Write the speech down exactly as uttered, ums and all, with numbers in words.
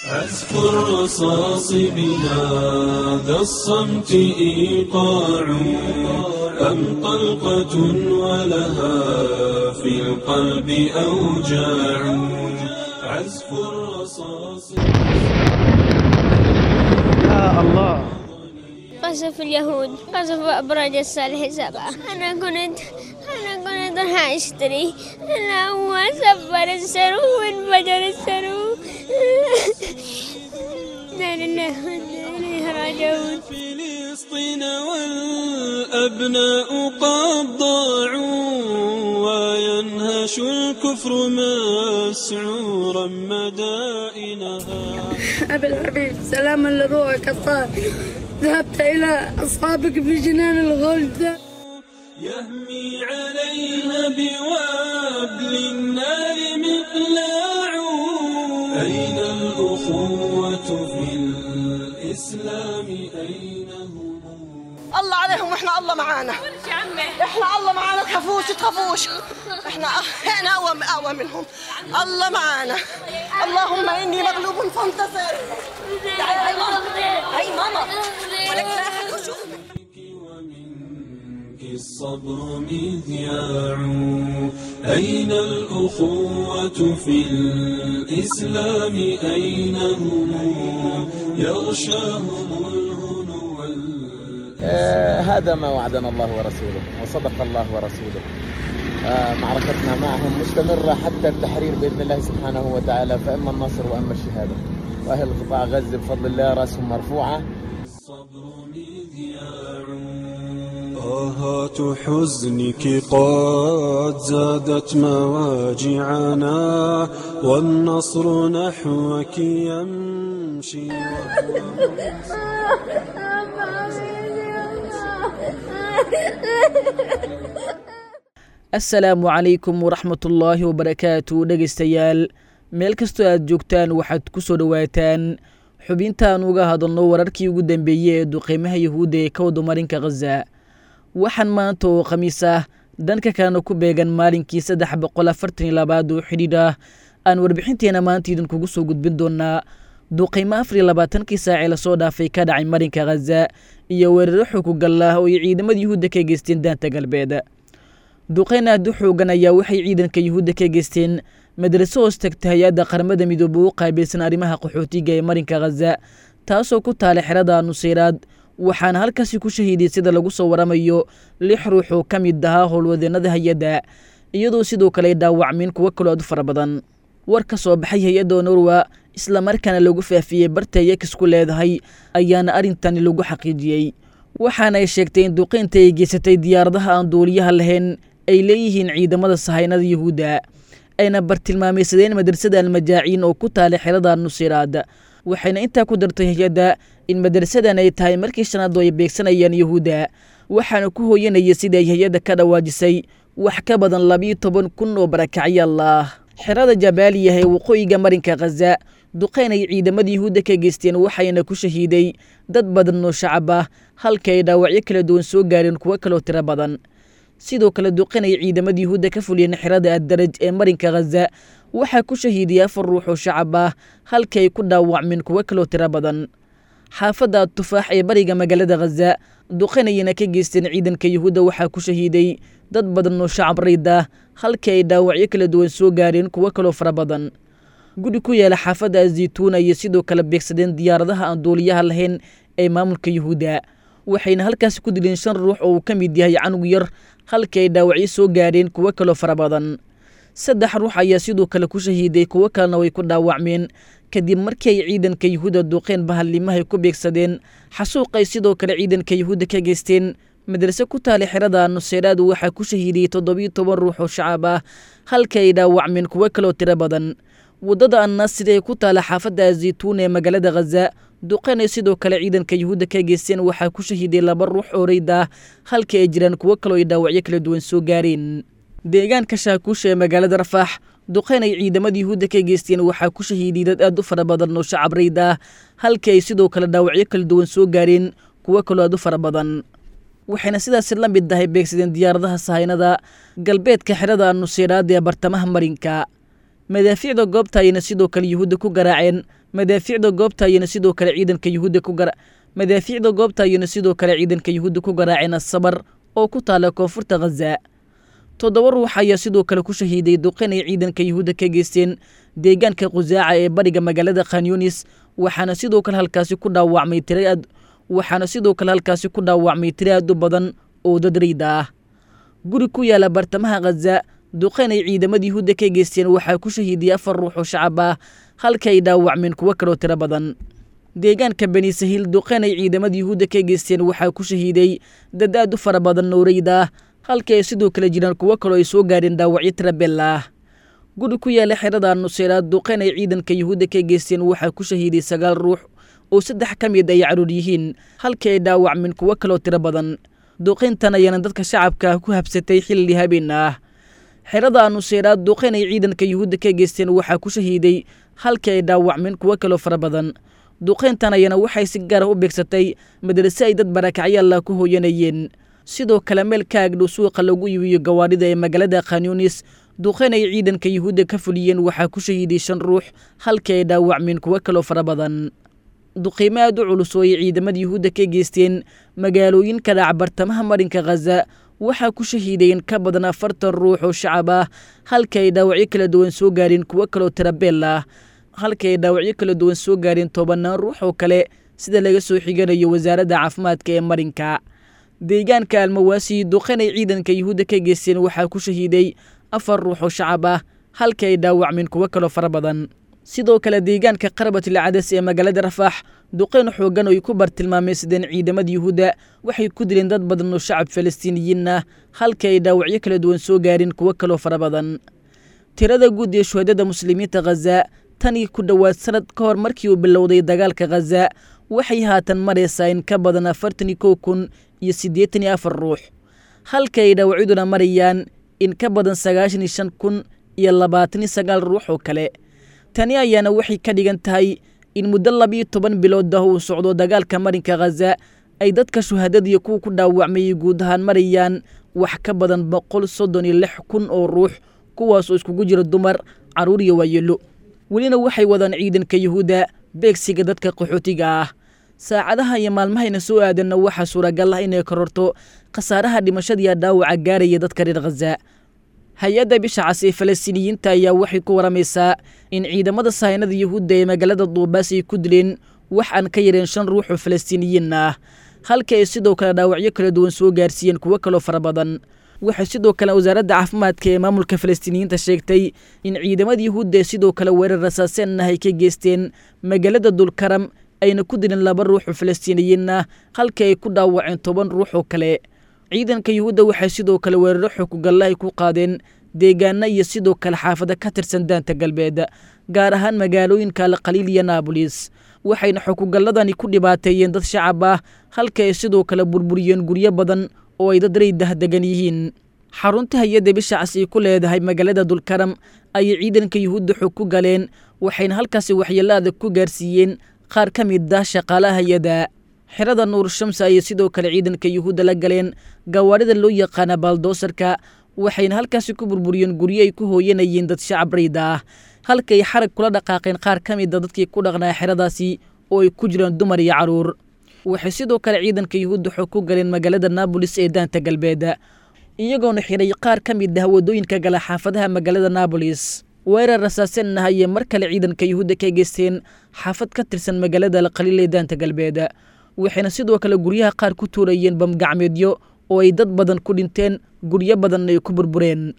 عزف الرصاص بهذا الصمت إيقاع أم طلقة ولها في القلب أوجاع عزف الرصاص. يا الله. قصف اليهود قصف أبراج الصالح سبعة. أنا كنت أنا كنت راح أشتري، أنا هو سفر السرو وانفجر السرو. لا لله وإنا إليه راجعون. فلسطين والأبناء قد ضاعوا وينهش الكفر مسعورا مدائنها. أبي الحبيب سلاما لروحك الطاهر، ذهبت إلى أصحابك في جنان الغلد. يهمي عليها بوابل النار مقلاع. أين الأخوة في الإسلام أين هم؟ الله عليهم وإحنا الله معانا. إحنا الله معانا، تخافوش تخافوش. إحنا إحنا أقوى أقوى منهم. الله معانا. اللهم إني مغلوب فانتصر. هاي ماما هاي ماما ولك لا أحد يشوفك. الصبر مذياع. أين الأخوة في الإسلام أين هم؟ يغشاهم الهنو وال... آه هذا ما وعدنا الله ورسوله وصدق الله ورسوله. آه معركتنا معهم مستمرة حتى التحرير بإذن الله سبحانه وتعالى، فإما النصر وإما الشهادة. وأهل قطاع غزة بفضل الله رأسهم مرفوعة. الصبر مذياع. آهات حزنك قد زادت مواجعنا والنصر نحوك يمشي. asalaamu calaykum waraxmatullaahi wabarakaatu. dhegaystayaal meel kastoo aad joogtaan waxaad ku soo dhowaataan xubintaan uga hadalno wararkii ugu dambeeyey ee duqeymaha yahuudda ee ka wada marinka khaza. waxaan maanta oo khamiis ah dhanka kalena ku beegan maalinkii saddex boqol afartan iyo labaad oo xidhiidh ah aan warbixinteena maanta idinkugu soo gudbin doonaa duqeymo afar iyo labaatankii saacee lasoo dhaafay ka dhacay marinka khaza iyo weeraro xukugal ah oo ay ciidamada yuhuudda ka geysteen daanta galbeed. duqeyn aad u xoogan ayaa waxay ciidanka yuhuudda ka geysteen madraso hoos tagta hay-adda qaramada midoobe u qaabilsan arrimaha qaxootiga ee marinka khaza, taasoo ku taala xerada nuseyraad. waxaana halkaasi ku shahiiday sida lagu soo waramayo lix ruux oo ka mid ahaa howlwadeennada hay-adda, iyadoo sidoo kale ay dhaawacmeen kuwo kaloo aad u fara badan. war ka soo baxay hay-adda norwa islamarkaana lagu faafiyey barta yakis ku leedahay ayaana arrintani lagu xaqiijiyey. waxaana ay sheegtay in duqeynta ay geysatay diyaaradaha aan duuliyaha lahayn ay leeyihiin ciidamada sahaynada yuhuudda, ayna bartilmaamaysadeen madrasada almajaaciin oo ku taala xerada nuseyraad. waxayna intaa ku dartay hay-adda in madrasadan ay tahay markii shanaad oo ay beegsanayaan yuhuudda, waxaana ku hooyanaya sida ay hay-adda ka dhawaajisay wax ka badan labiyo toban kun oo barakacyaal ah. xerada jabaaliya ee waqooyiga marinka khaza duqeyn ay ciidamada yuhuudda ka geysteen waxayna ku shahiiday dad badan oo shacab ah, halka ay dhaawacyo kala duwan soo gaareen kuwo kaloo tiro badan. sidoo kale duqeyn ay ciidamada yuhuudda ka fuliyeen xerada addaraj ee marinka khaza waxaa ku shahiiday afar ruux oo shacab ah, halka ay ku dhaawacmeen kuwo kaloo tiro badan. xaafadda tufaax ee bariga magaalada khaza duqeyn ayayna ka geysteen ciidanka yuhuudda waxaa ku shahiiday dad badan oo shacab rayd ah, halka ay dhaawacyo kala duwan soo gaareen kuwo kaloo fara badan. guri ku yaala xaafadda azaytuuna iyo sidoo kale beegsadeen diyaaradaha aan duuliyaha lahayn ee maamulka yuhuudda, waxayna halkaasi ku dileen shan ruux oo uu ka mid yahay canug yar, halka ay dhaawacyo soo gaareen kuwo kaloo fara badan. saddex ruux ayaa sidoo kale ku shahiiday, kuwo kalena way ku dhaawacmeen kadib markii ay ciidanka yuhuudda duqeyn bahallimahay ku beegsadeen xasuuqay sidoo kale ciidanka yuhuudda ka geysteen madrase ku taala xerada nuseyraad. waxaa ku shahiidiyey toddobiyo toban ruux oo shacab ah, halka ay dhaawacmeen kuwo kaloo tiro badan. waddada annaasir ee ku taala xaafadda azaytuun ee magaalada khaza duqeyn ay sidoo kale ciidanka yuhuudda ka geysteen waxaa ku shahiiday laba ruux oo rayd ah, halka ay jiraan kuwo kaloo ay dhaawacyo kala duwan soo gaareen. deegaanka shaakuusha ee magaalada rafaax duqeyn ay ciidamada yuhuudda ka geysteen waxaa ku shahiiday dad aad u fara badan oo shacab rayd ah, halka ay sidoo kale dhaawacyo kala duwan soo gaareen kuwo kaloo aad u fara badan. waxayna sidaasi la mid tahay beegsadeen diyaaradaha sahaynada galbeedka xerada nuseyraad ee bartamaha marinka. madaafiicda goobta ayayna sidoo kale yuhuudda ku garaaceen madaafiicda goobta ayayna sidoo kale ciidanka yuhuudda ku gara madaafiicda goobta ayayna sidoo kale ciidanka yuhuudda ku garaaceen asabar oo ku taala koonfurta ghaza toddoba ruux ayaa sidoo kale ku shahiiday duqeyn ay ciidanka yuhuudda ka geysteen deegaanka qusaaca ee bariga magaalada khan yunis waxaana sidoo kale halkaasi ku dhaawacmay tiro aad waxaana sidoo kale halkaasi ku dhaawacmay tiro aad u badan oo dad rayda ah guri ku yaala bartamaha ghaza duqeyn ay ciidamada yuhuudda ka geysteen waxaa ku shahiidiyay afar ruux oo shacab ah halka ay dhaawacmeen kuwo kaloo tiro badan deegaanka bani sahiil duqeyn ay ciidamada yuhuudda ka geysteen waxaa ku shahiiday dad aad u fara badan oo rayda ah halka ay sidoo kale jiraan kuwo kaloo ay soo gaadheen dhaawacyo tiro beel ah guri ku yaala xerada nuseyraad duqeyn ay ciidanka yuhuudda ka geysteen waxaa ku shahiiday sagaal ruux oo saddex ka mid ay caruur yihiin halka ay dhaawacmeen kuwo kaloo tiro badan duqeyntan ayaana dadka shacabka ku habsatay xilli habeen ah xerada nuseyraad duqeyn ay ciidanka yuhuudda ka geysteen waxaa ku shahiiday halka ay dhaawacmeen kuwo kaloo fara badan duqeyntan ayaana waxay si gaara u beegsatay madrase ay dad barakacyaalla ku hooyanayeen sidoo kale meel ka agdhow suuqa lagu iibiyo gawaarida ee magaalada khan yunis duqeyn ay ciidanka yuhuudda ka fuliyeen waxaa ku shahiiday shan ruux halka ay dhaawacmeen kuwo kaloo fara badan duqiimo aad u culus oo ay ciidamada yuhuudda ka geysteen magaalooyinka dhac bartamaha marinka ghaza waxaa ku shahiideen ka badan afartan ruux oo shacab ah halka ay dhaawacyo kala duwan soo gaareen kuwo kaloo tirabeel ah halka ay dhaawacyo kala duwan soo gaareen tobanaan ruux oo kale sida laga soo xiganayo wasaaradda caafimaadka ee marinka deegaanka almawaasi duqeyn ay ciidanka yuhuudda ka geysteen waxaa ku shahiiday afar ruux oo shacab ah halka ay dhaawacmeen kuwo kaloo fara badan sidoo kale deegaanka qarabatil cadas ee magaalada rafax duqeyn xoogan oo ay ku bartilmaameysadeen ciidamada yuhuudda waxay ku dileen dad badan oo shacab falastiiniyiin ah halka ay dhaawacyo kala duwan soo gaareen kuwo kaloo fara badan tirada guud ee shuhadada muslimiinta ghaza tanii ku dhowaad sanad ka hor markii uu bilowday dagaalka ghaza waxay haatan maraysaa in ka badan afartan iyo kow kun iyo siddeetan iyo afar ruux halka ay dhaawacyaduna marayaan in ka badan sagaashan iyo shan kun iyo labaatan iyo sagaal ruux oo kale tani ayaana waxay ka dhigan tahay in muddo labiyo toban bilood ah uu socdo dagaalka marinka ghaza ay dadka shuhadada iyo kuwa ku dhaawacmayay guud ahaan marayaan wax ka badan boqol soddon iyo lix kun oo ruux kuwaas oo iskugu jira dumar carruur iyo waayeelo welina waxay wadaan ciidanka yuhuudda beegsiga dadka qaxootiga ah saacadaha iyo maalmahayna soo aadanna waxaa suuragal ah inay kororto khasaaraha dhimashadiiya dhaawaca gaaraya dadka reer ghaza hay-adda bisha cas ee falastiiniyiinta ayaa waxay ku waramaysaa in ciidamada sahaynada yuhuudda ee magaalada duubaas ay ku dileen wax aan ka yareen shan ruux oo falastiiniyiin ah halka ay sidoo kale dhaawacyo kala duwan soo gaarsiiyeen kuwo kaloo fara badan waxay sidoo kale wasaaradda caafimaadka ee maamulka falastiiniyiinta sheegtay in ciidamada yuhuudda ee sidoo kale weerar rasaaseen ah ay ka geysteen magaalada dulkaram ayna ku dileen laba ruux oo falastiiniyiin ah halka ay ku dhaawaceen toban ruux oo kale ciidanka yuhuudda waxay sidoo kale weeraro xukugalla ay ku qaadeen deegaana iyo sidoo kale xaafado ka tirsan daanta galbeed gaar ahaan magaalooyinka alqaliil iyo naabolis waxayna xukugalladani ku dhibaateeyeen dad shacab ah halka ay sidoo kale burburiyeen guryo badan oo ay dad raydah degan yihiin xarunta hay-adda bisha cas ay ku leedahay magaalada dulkaram ayay ciidanka yuhuudda xog ku galeen waxayna halkaasi waxyeello adag ku gaarsiiyeen qaar ka mid ah shaqaalaha hay-adda xerada nuur shamsa ayay sidoo kale ciidanka yuhuudda la galeen gawaarida loo yaqaana baaldoosarka waxayna halkaasi ku burburiyeen guryo ay ku hooyanayeen dad shacab rayda ah halkaay xarag kula dhaqaaqeen qaar ka mida dadkii ku dhaqnaa xeradaasi oo ay ku jiraan dumar iyo carruur waxay sidoo kale ciidanka yuhuudda xog ku galeen magaalada naabolis ee daanta galbeed iyagoona xiray qaar ka mid ah waddooyinka gala xaafadaha magaalada naabolis weerar rasaaseen ah ayay mar kale ciidanka yuhuudda ka geysteen xaafad ka tirsan magaalada alqaliil ee daanta galbeed waxayna sidoo kale guryaha qaar ku tuurayeen bamgacmeedyo oo ay dad badan ku dhinteen guryo badanna ay ku burbureen